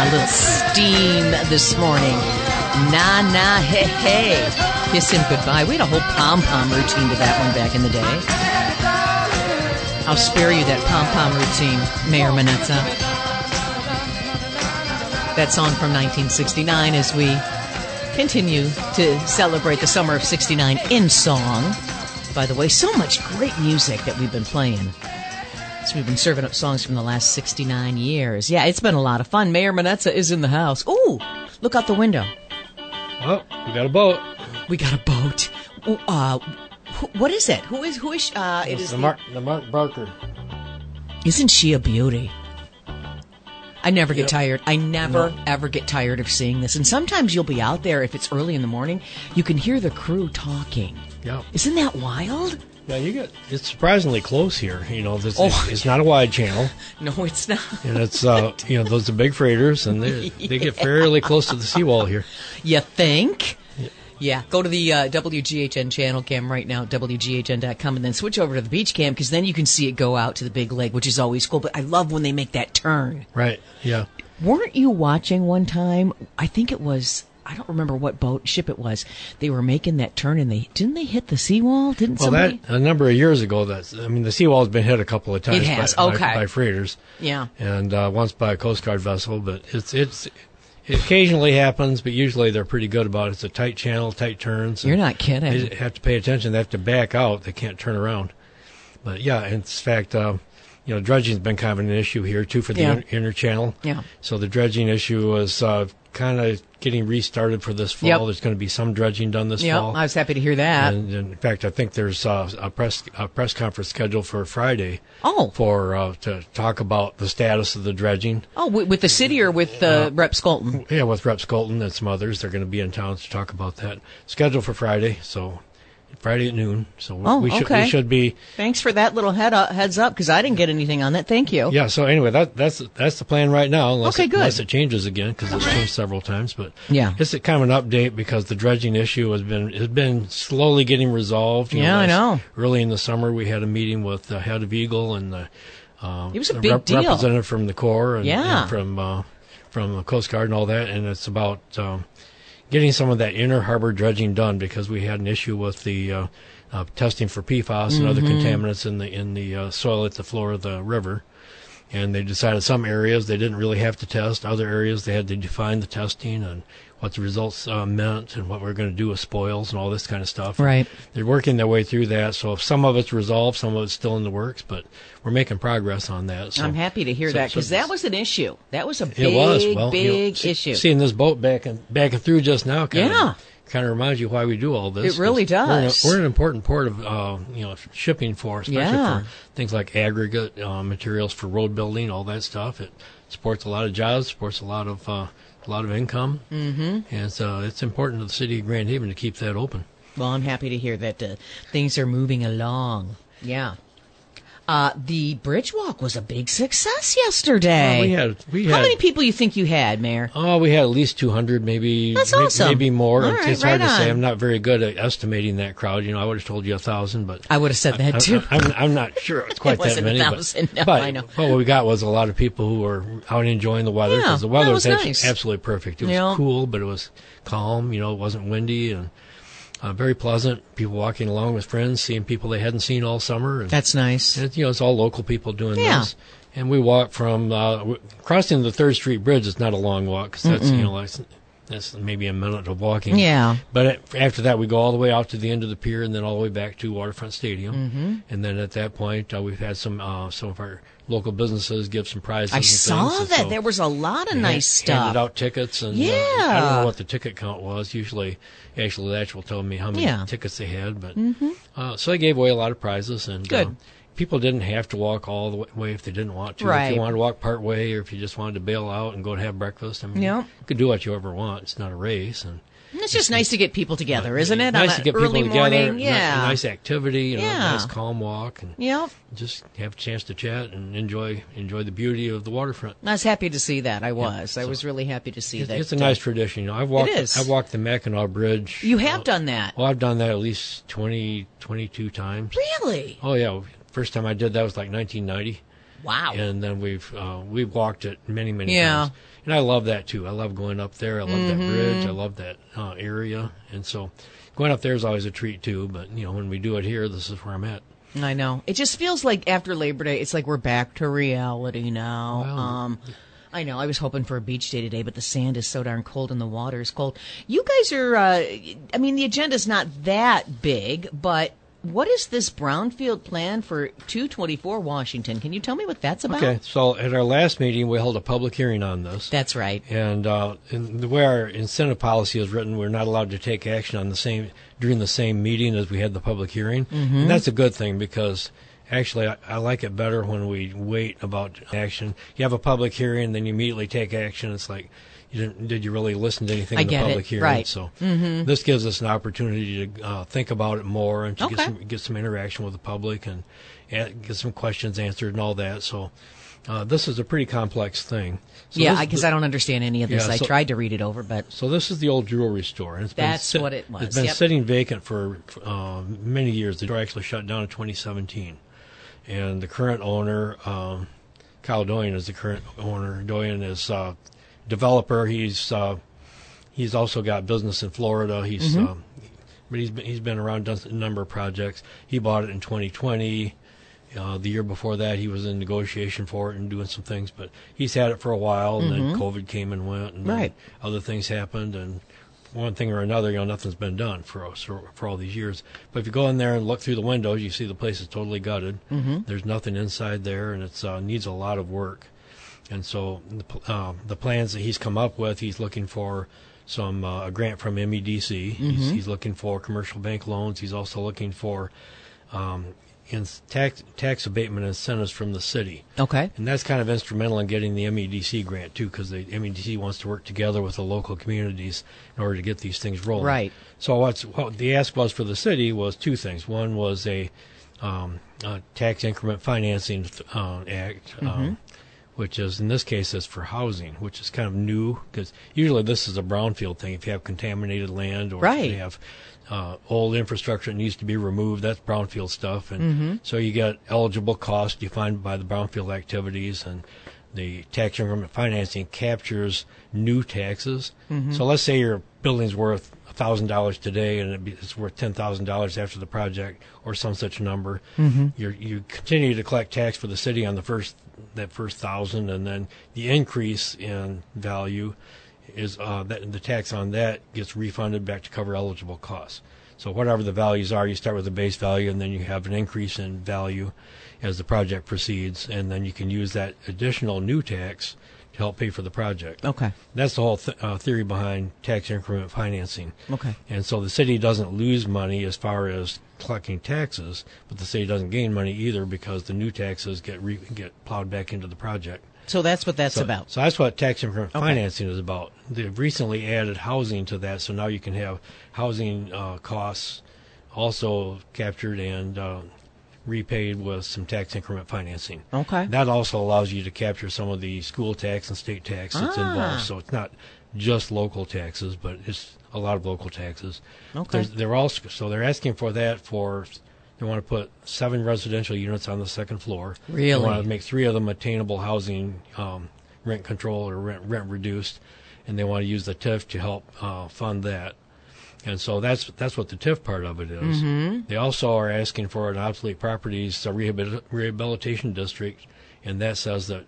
A little steam this morning. Nah, nah, hey, hey. Kiss him goodbye. We had a whole pom-pom routine to that one back in the day. I'll spare you that pom-pom routine, Mayor Manezza. That song from 1969 as we continue to celebrate the summer of 69 in song. By the way, so much great music that we've been playing. So we've been serving up songs from the last 69 years. Yeah, it's been a lot of fun. Mayor Manezza is in the house. Ooh, look out the window. Oh, we got a boat. We got a boat. What is it? Who is? It is the Mark Barker. Isn't she a beauty? I never get tired. I never, ever get tired of seeing this. And sometimes you'll be out there, if it's early in the morning, you can hear the crew talking. Yeah. Isn't that wild? Yeah, it's surprisingly close here. You know, it's not a wide channel. No, it's not. And it's, those are big freighters, and they get fairly close to the seawall here. You think? Yeah, go to the WGHN channel cam right now, WGHN.com, and then switch over to the beach cam, because then you can see it go out to the big lake, which is always cool. But I love when they make that turn. Right, yeah. Weren't you watching one time, I think it was, I don't remember what ship it was, they were making that turn, and didn't they hit the seawall? That a number of years ago, the seawall has been hit a couple of times. It has, by freighters. Yeah. And once by a Coast Guard vessel, but it occasionally happens, but usually they're pretty good about it. It's a tight channel, tight turns. You're not kidding. They have to pay attention. They have to back out. They can't turn around. But yeah, in fact, dredging's been kind of an issue here too for the inner channel. Yeah. So the dredging issue was kind of getting restarted for this fall. Yep. There's going to be some dredging done this fall. I was happy to hear that. And in fact, I think there's a press conference scheduled for Friday. Oh. To talk about the status of the dredging. Oh, with the city or with Rep. Skolton? Yeah, with Rep. Skolton and some others. They're going to be in town to talk about that. Scheduled for Friday, so Friday at noon. So we should be. Thanks for that little heads up, because I didn't get anything on that. Thank you. Yeah. So anyway, that's the plan right now. Unless good. It changes again, because it's changed several times. But yeah, it's kind of an update because the dredging issue has been slowly getting resolved. I know. Early in the summer, we had a meeting with the head of Eagle and it was a big deal. Representative from the Corps and from the Coast Guard and all that, and it's about. Getting some of that inner harbor dredging done, because we had an issue with the testing for PFAS and other contaminants in the soil at the floor of the river. And they decided some areas they didn't really have to test. Other areas they had to define the testing and what the results meant and what we're going to do with spoils and all this kind of stuff. Right. They're working their way through that. So if some of it's resolved, some of it's still in the works, but we're making progress on that. So, I'm happy to hear that, because that was an issue. That was a big issue. Seeing this boat backing through just now kind of reminds you why we do all this. It really does. We're an important port of shipping for, especially for things like aggregate materials for road building, all that stuff. It supports a lot of jobs, supports a lot of income, and so it's important to the city of Grand Haven to keep that open. Well, I'm happy to hear that things are moving along. Yeah. The bridge walk was a big success yesterday. Well, we had. How many people you think you had, Mayor? Oh, we had at least 200, maybe. That's awesome. Maybe more. All right, it's hard to say. I'm not very good at estimating that crowd. I would have told you 1,000, but I would have said that too. I'm not sure it's quite that many. It wasn't 1,000. No, but I know. What we got was a lot of people who were out enjoying the weather, because the weather was nice. absolutely perfect. It was cool, but it was calm. It wasn't windy and. Very pleasant. People walking along with friends, seeing people they hadn't seen all summer. And, that's nice. And it's all local people doing this. And we walk from crossing the 3rd Street Bridge. It's not a long walk, because that's maybe a minute of walking. Yeah. But after that, we go all the way out to the end of the pier, and then all the way back to Waterfront Stadium. And then at that point, we've had some of our local businesses give some prizes. I and saw things. that. So there was a lot of nice stuff. Handed out tickets, and I don't know what the ticket count was. Usually, actually, the actual tell me how many tickets they had. But so I gave away a lot of prizes, and good. People didn't have to walk all the way if they didn't want to. Right. If you wanted to walk part way, or if you just wanted to bail out and go and have breakfast, you could do what you ever want. It's not a race, and. It's just nice to get people together, isn't it? Nice to get people together. Morning. A nice activity, a nice calm walk, and Yep. just have a chance to chat and enjoy the beauty of the waterfront. I was happy to see that. I was really happy to see that. It's a nice tradition. I've walked the Mackinac Bridge. You have done that? Well, I've done that at least 22 times. Really? Oh, yeah. First time I did that was like 1990. Wow. And then we've walked it many times. And I love that too. I love going up there. I love that bridge. I love that area. And so going up there is always a treat too. But when we do it here, this is where I'm at. I know. It just feels like after Labor Day, it's like we're back to reality now. Well, I know. I was hoping for a beach day today, but the sand is so darn cold and the water is cold. You guys are, the agenda's not that big, but what is this brownfield plan for 224 Washington? Can you tell me what that's about? Okay, so at our last meeting, we held a public hearing on this. That's right. And the way our incentive policy is written, we're not allowed to take action on during the same meeting as we had the public hearing. Mm-hmm. And that's a good thing because actually I like it better when we wait about action. You have a public hearing, then you immediately take action. It's like, did you really listen to anything in the public hearing? Right. So this gives us an opportunity to think about it more and to get some interaction with the public and get some questions answered and all that. So this is a pretty complex thing. So because I don't understand any of this. I tried to read it over, but... So this is the old jewelry store. And that's what it was. It's been sitting vacant for many years. The store actually shut down in 2017. And the current owner, Kyle Doyen, is the current owner. Doyen is... developer. He's also got business in Florida. But he's been around, done a number of projects. He bought it in 2020. The year before that, he was in negotiation for it and doing some things. But he's had it for a while, and then COVID came and went, and then other things happened, and one thing or another, nothing's been done for all these years. But if you go in there and look through the windows, you see the place is totally gutted. There's nothing inside there, and it needs a lot of work. And so the plans that he's come up with, he's looking for a grant from MEDC. He's looking for commercial bank loans. He's also looking for tax abatement incentives from the city. Okay. And that's kind of instrumental in getting the MEDC grant, too, because the MEDC wants to work together with the local communities in order to get these things rolling. Right. So what the ask was for the city was two things. One was a tax increment financing act, which is, in this case, is for housing, which is kind of new, because usually this is a brownfield thing. If you have contaminated land or if you have old infrastructure that needs to be removed, that's brownfield stuff. And so you get eligible costs defined by the brownfield activities, and the tax increment financing captures new taxes. So let's say your building's worth $1,000 today, and it's worth $10,000 after the project, or some such number. You continue to collect tax for the city on that first $1,000, and then the increase in value is that the tax on that gets refunded back to cover eligible costs. So whatever the values are, you start with the base value, and then you have an increase in value as the project proceeds, and then you can use that additional new tax to help pay for the project. Okay. That's the whole theory behind tax increment financing. Okay. And so the city doesn't lose money as far as collecting taxes, but the city doesn't gain money either because the new taxes get plowed back into the project. So that's what that's about. So that's what tax increment financing is about. They've recently added housing to that, so now you can have housing costs also captured and repaid with some tax increment financing. Okay. That also allows you to capture some of the school tax and state tax that's involved. So it's not just local taxes, but it's a lot of local taxes. Okay. They're asking for that they want to put 7 residential units on the second floor. Really? They want to make 3 of them attainable housing, rent control or rent reduced, and they want to use the TIF to help fund that. And so that's what the TIF part of it is. They also are asking for an obsolete properties rehabilitation district, and that says that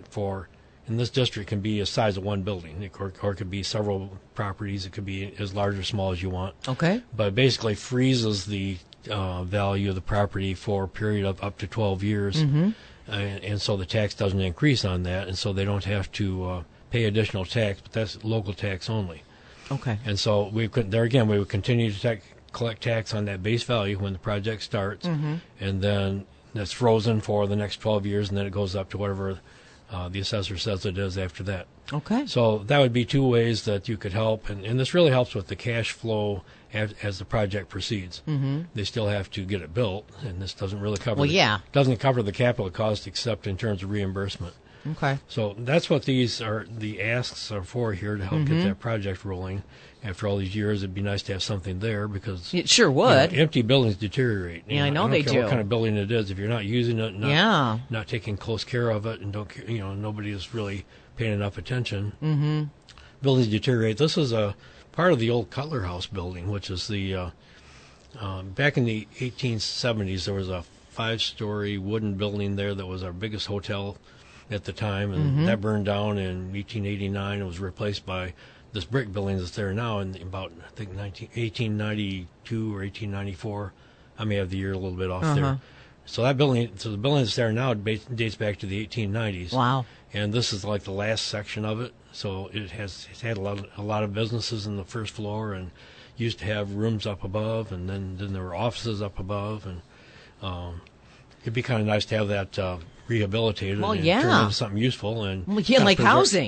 in this district can be a size of one building, or it could be several properties. It could be as large or small as you want. Okay. But it basically freezes the value of the property for a period of up to 12 years, and so the tax doesn't increase on that, and so they don't have to pay additional tax, but that's local tax only. Okay. And so we would continue to collect tax on that base value when the project starts, and then that's frozen for the next 12 years, and then it goes up to whatever the assessor says it is after that. Okay. So that would be 2 ways that you could help, and this really helps with the cash flow as the project proceeds. They still have to get it built, and this doesn't really cover doesn't cover the capital cost except in terms of reimbursement. Okay. So that's what the asks are for here, to help get that project rolling. After all these years, it'd be nice to have something there, because it sure would. Empty buildings deteriorate. Yeah, I know they do. I don't care what kind of building it is. If you're not using it, not taking close care of it, and nobody is really paying enough attention, buildings deteriorate. This is a part of the old Cutler House building, which is the back in the 1870s. There was a 5-story wooden building there that was our biggest hotel at the time, and that burned down in 1889 and was replaced by this brick building that's there now in about, I think, 1892 or 1894. I may have the year a little bit off there. So the building that's there now dates back to the 1890s. Wow. And this is like the last section of it. So it's had a lot of businesses in the first floor, and used to have rooms up above, and then there were offices up above, and it'd be kind of nice to have that rehabilitated and turn into something useful, and like housing.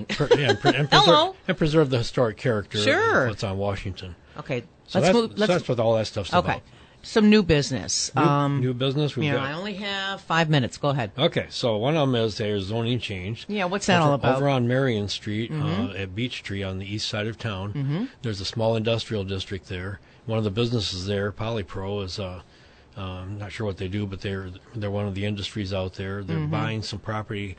and preserve the historic character of what's on Washington. Okay, so that's what all that stuff's about. Some new business. New business. I only have 5 minutes. Go ahead. Okay, so one of them is there's zoning change. Yeah, what's that all about? Over on Marion Street at Beech Tree on the east side of town, there's a small industrial district there. One of the businesses there, Polypro, is I'm not sure what they do, but they're one of the industries out there. They're buying some property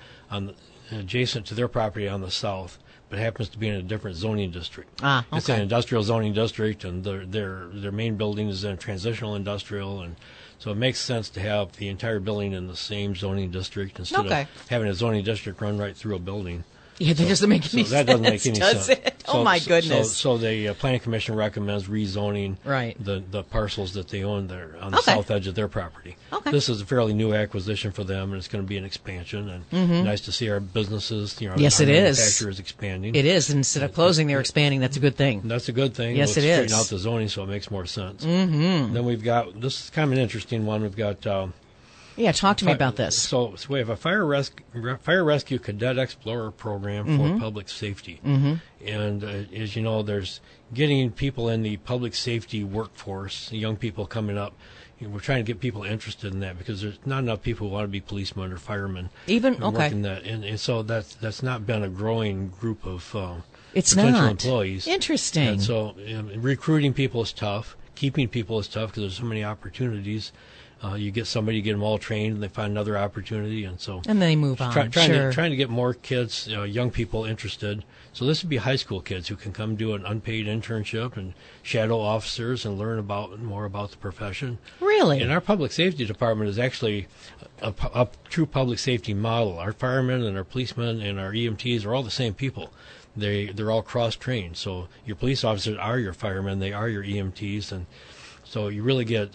adjacent to their property on the south, but it happens to be in a different zoning district. Okay. It's an industrial zoning district, and their main building is in transitional industrial, and so it makes sense to have the entire building in the same zoning district instead of having a zoning district run right through a building. Yeah, that doesn't make any sense. That doesn't make any sense. It? Oh, my goodness. So the Planning Commission recommends rezoning the parcels that they own there on the south edge of their property. Okay. This is a fairly new acquisition for them, and it's going to be an expansion. And nice to see our businesses, yes, our it is. manufacturers expanding. It is. Instead of closing, they're expanding. That's a good thing. That's a good thing. Yes, it is. Straighten out the zoning so it makes more sense. Then we've got, this is kind of an interesting one. We've got... talk to me about this. So we have a fire rescue cadet explorer program for public safety, and as you know, there's getting people in the public safety workforce, young people coming up. We're trying to get people interested in that, because there's not enough people who want to be policemen or firemen. Working that, and so that's not been a growing group of potential employees. Interesting. And so recruiting people is tough. Keeping people is tough, because there's so many opportunities. You get them all trained, and they find another opportunity, and they move on. Trying to get more kids, young people interested. So this would be high school kids who can come do an unpaid internship and shadow officers and learn more about the profession. Really? And our public safety department is actually a true public safety model. Our firemen and our policemen and our EMTs are all the same people. They're all cross-trained. So your police officers are your firemen, they are your EMTs, and so you really get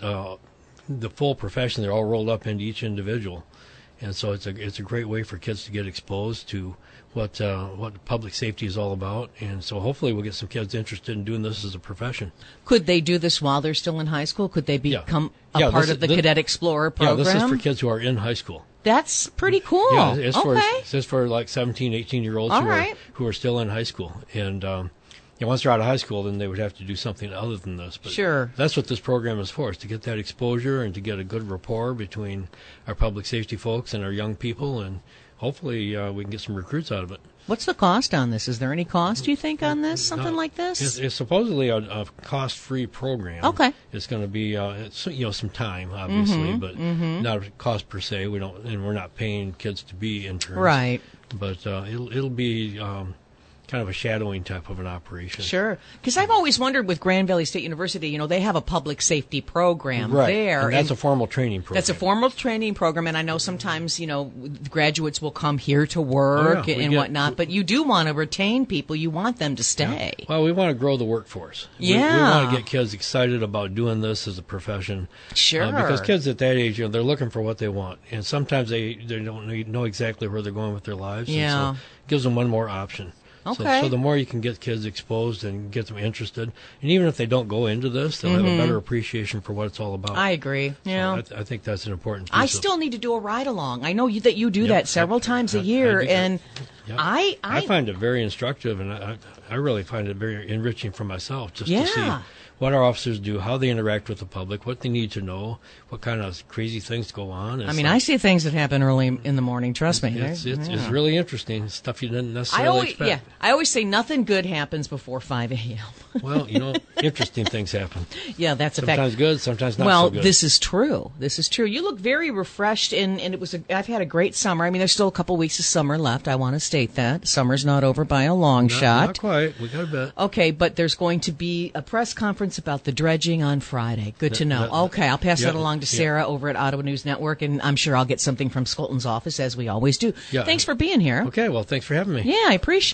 the full profession. They're all rolled up into each individual, and so it's a great way for kids to get exposed to what public safety is all about. And so hopefully we'll get some kids interested in doing this as a profession. Could they do this while they're still in high school? Could they become a part of the Cadet Explorer program? Yeah, this is for kids who are in high school. That's pretty cool. Yeah, it's for like 17, 18-year-olds who are still in high school. And once they're out of high school, then they would have to do something other than this. But that's what this program is for, is to get that exposure and to get a good rapport between our public safety folks and our young people, and hopefully we can get some recruits out of it. What's the cost on this? Is there any cost, do you think, on this, something like this? It's supposedly a cost-free program. Okay. It's going to be some time, obviously, but not a cost per se. We're not paying kids to be interns. Right. But it'll be kind of a shadowing type of an operation. Sure. Because I've always wondered with Grand Valley State University, they have a public safety program there. And that's a formal training program. That's a formal training program, and I know sometimes, graduates will come here to work and whatnot, but you do want to retain people. You want them to stay. Yeah. Well, we want to grow the workforse. Yeah. We want to get kids excited about doing this as a profession. Sure. Because kids at that age, they're looking for what they want, and sometimes they don't know exactly where they're going with their lives. Yeah. And so it gives them one more option. Okay. So the more you can get kids exposed and get them interested, and even if they don't go into this, they'll have a better appreciation for what it's all about. I agree. Yeah. So I think that's an important piece. I still need to do a ride along. I know that you do that several times a year, and Yeah. I find it very instructive, and I really find it very enriching for myself just to see what our officers do, how they interact with the public, what they need to know, what kind of crazy things go on. I see things that happen early in the morning, trust me. It's really interesting, stuff you didn't necessarily expect. Yeah, I always say nothing good happens before 5 a.m. Well, interesting things happen. Yeah, that's a fact. Sometimes good, sometimes not so good. Well, this is true. You look very refreshed, and I've had a great summer. I mean, there's still a couple weeks of summer left. I want to state that. Summer's not over by a long shot. Not quite. We got a bit. Okay, but there's going to be a press conference about the dredging on Friday. Good to know. Okay, I'll pass that along to Sarah over at Ottawa News Network, and I'm sure I'll get something from Skolton's office, as we always do. Yeah. Thanks for being here. Okay, well, thanks for having me. Yeah, I appreciate it.